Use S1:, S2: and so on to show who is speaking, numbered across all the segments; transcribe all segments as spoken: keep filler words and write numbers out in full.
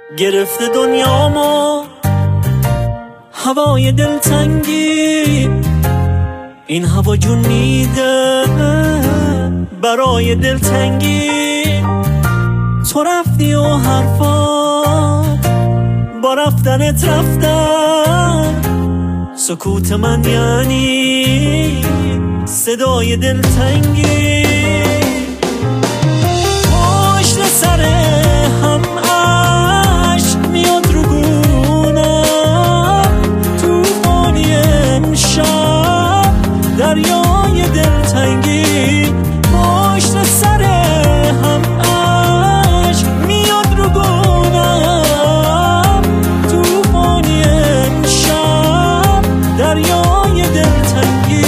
S1: گرفته دنیامو هوای دلتنگی، این هوا جون میده برای دلتنگی. تو رفتی و حرفات با رفتنت رفتن، سکوت من یعنی صدای دلتنگی. پشت سر هم عشق میاد رو گونم، توفانی امشب دریای دلتنگی. پشت سر هم عشق میاد رو گونم، توفانی امشب دریای دلتنگی.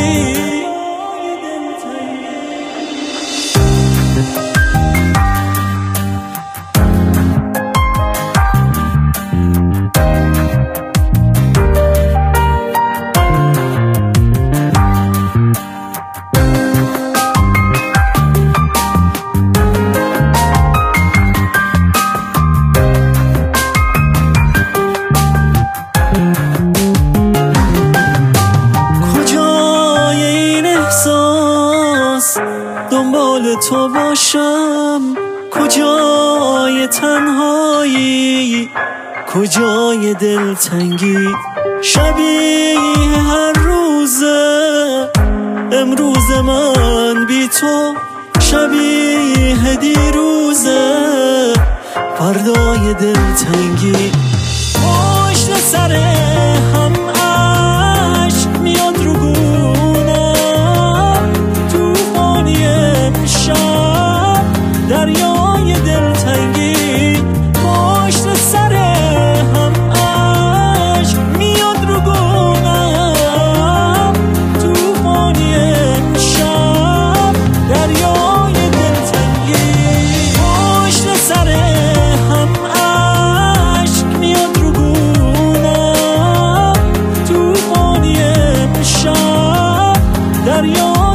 S1: دنبال تو باشم کجای تنهایی، کجای دلتنگی. شبیه هر روزه امروز من بی تو، شبیه دیروزه فردای دلتنگی. پشت سر هم عشق میاد رو گونم، توفانی امشب دریای دلتنگی. پشت سر هم عشق میاد رو گونم، توفانی امشب دریای دلتنگی. پشت سر هم عشق میاد رو گونم، توفانی امشب دریای